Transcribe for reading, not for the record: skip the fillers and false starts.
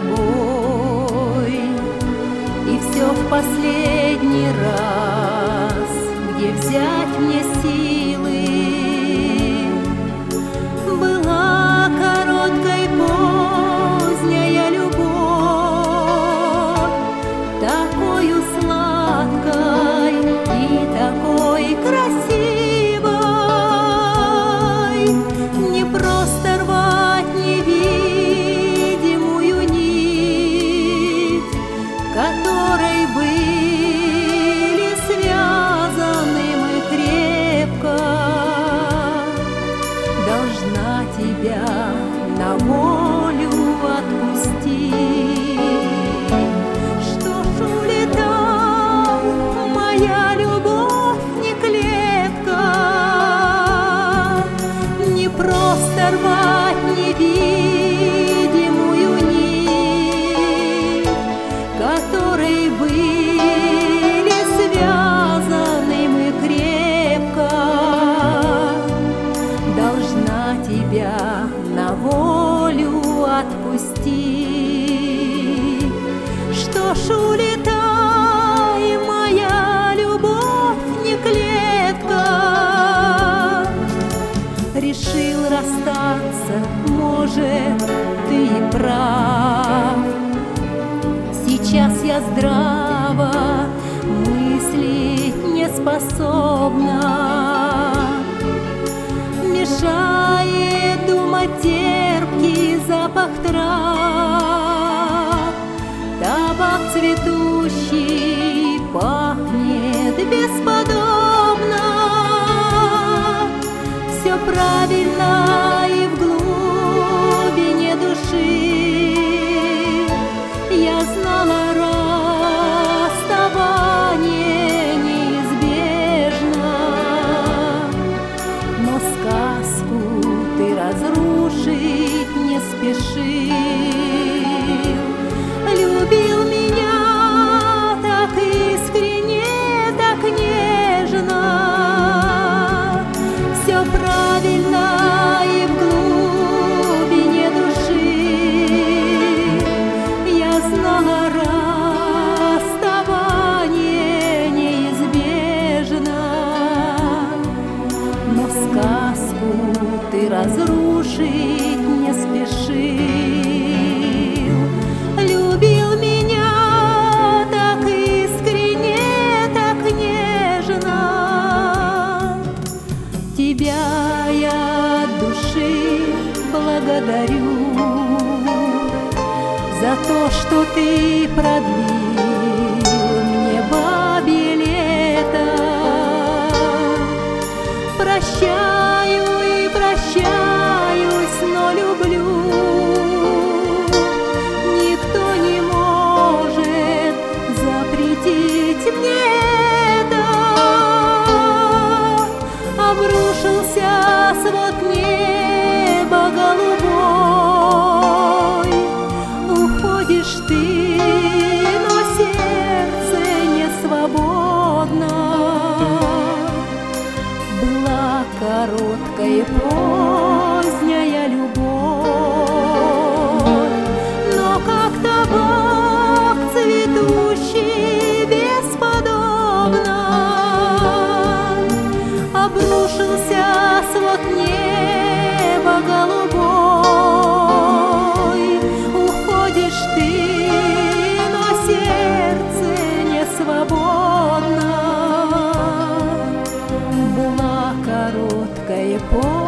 тобой. И все в последний раз, где взять мне силы. Была короткой поздняя любовь, такою сладкой и такой красивой. Не просто рвать невидимую нить, которой были связаны мы крепко. Должна тебя на волю отпустить. Что ж, улетай, моя любовь, не клетка. Не просто рвать невидимую нить, которой были связаны мы крепко. Должна тебя на волю отпустить. Что ж, улетай, моя любовь, не клетка. Решил расстаться, может, ты и прав. Сейчас я здраво мыслить не способна. Мешает думать терпкий запах трав. Табак цветущий пахнет бесподобно. Все правильно и в глубине души. Я знала, расставание неизбежно, но сказку ты разрушить не спешил. Любил меня так искренне, так нежно. Все правильно и в глубине души. Я знала, расставание неизбежно, но сказку ты разрушить не спешил. Любил меня так искренне, так нежно. Тебя я от души благодарю за то, что ты продлил мне бабье лето. Прощаю и прощаюсь, но люблю. Никто не может запретить мне это. Обрушился свод неба голубой. Уходишь ты, но сердце не свободно. Была короткая поздняя любовь, но как табак цветущий бесподобно. Обрушился свод неба голубой. Уходишь ты, но сердце не свободно. Была короткая